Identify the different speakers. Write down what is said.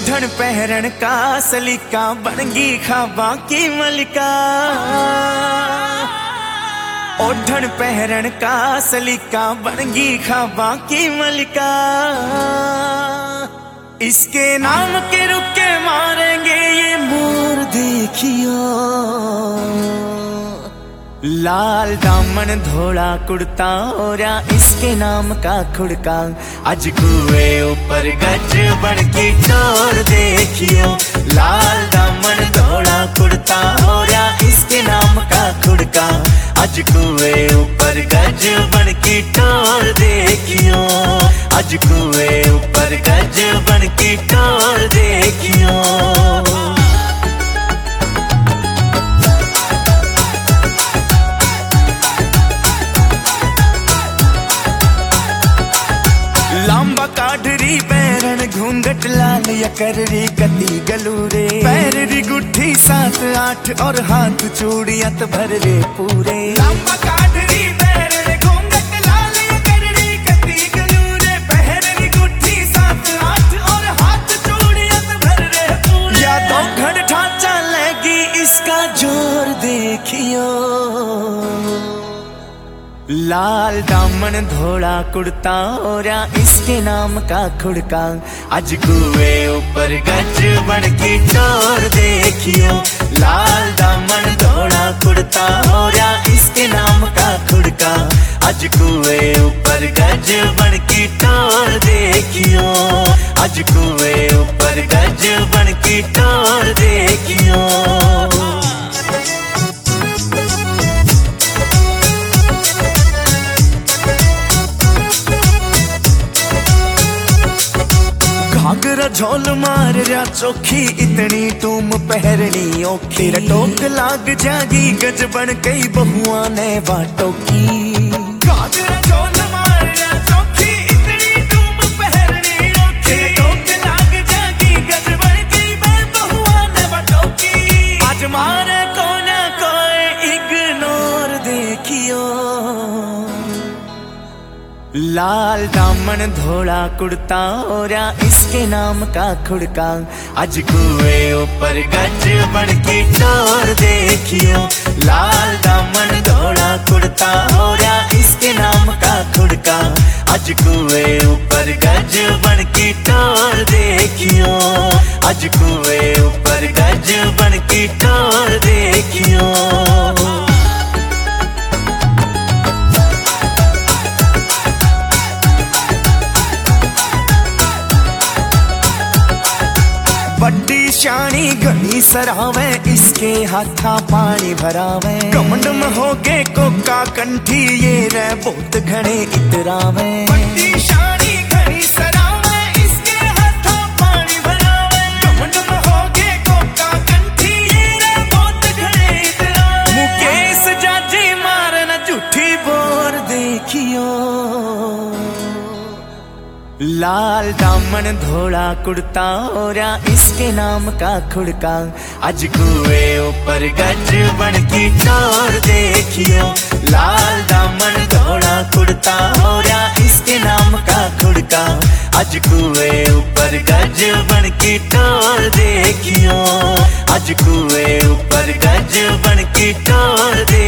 Speaker 1: ओढ़न पहरन का सलीका बनगी ख्वाबा की मलिका। ओढ़न पहरन का सलीका बनगी ख्वाबा की मलिका। इसके नाम के रुके मारेंगे ये मोर देखियो। लाल दामन धोला कुर्ता ओरा इसके नाम का खुड़का। आज कुए ऊपर गज बन की चोर देखियो। लाल दामन धोला कुर्ता ओरा इसके नाम का खुड़का। आज कुए ऊपर गज बन की टोर देखियो। आज कुए ऊपर गज बन की टोर देखियो। लांबा काढ़री पैरन घूंघट लाल या कररी कती गलूरे। पैररी गुट्ठी 7 8 और हाथ चूड़ियां भर रे पूरे। लांबा काढ़री पैरन घूंघट लाल या कररी कती गलूरे। पैररी गुट्ठी 7 8 और हाथ चूड़ियां भर रे पूरे। या तो घड़ ढांचा लेगी इसका जोर देखियो। लाल दामन धोला कुर्ता ओरा इसके नाम का खुड़का। आज कुए ऊपर गज बन की टोर देखियो। लाल दामन धोला कुर्ता ओरा इसके नाम का खुड़का। आज कुए ऊपर गज बन की टोर देखियो। आज कुए ऊपर गज बन की टोर देखियो। घाघरा झोल मार रहा चोखी इतनी टूम पहरनी औखी। टोक लाग जागी गज बन कई बहुआ ने बाटो की। घाघरा झोल मार रहा चोखी इतनी टूम पहरनी औखी। टोक लाग जागी गज बन कई बहुआ ने बाटो की। आज मारे कोने कोई इग्नोर देखियो। लाल दामन धोला कुर्ता ओरा इसके नाम का खुड़का। आज कुए ऊपर गज बन की टोर देखियो। लाल दामन धोला कुर्ता ओरा इसके नाम का खुड़का। आज कुए ऊपर गज बन की टोर देखियो। आज कुए ऊपर गज बन की टोर देखियो। बड्डी शानी घनी सरावे इसके हाथा पानी भरावे। कमंड में हो गए कोका कंठी ये रे बहुत घने इतरावे। बड्डी शानी घनी सरावे इसके हाथा पानी भरावे। कमंड में हो गए कोका कंठी ये रे बहुत घने इतरावे। मुकेश जाजी मारना झूठी बोर देखियो। लाल दामन धोला कुर्ता ओरा इसके नाम का खुड़का। आज कुए ऊपर गज बन की टोर देखियो। लाल दामन धोला कुर्ता ओरा इसके नाम का खुड़का। आज कुए ऊपर गज बन की टोर देखियो। आज कुए ऊपर गज बन की टोर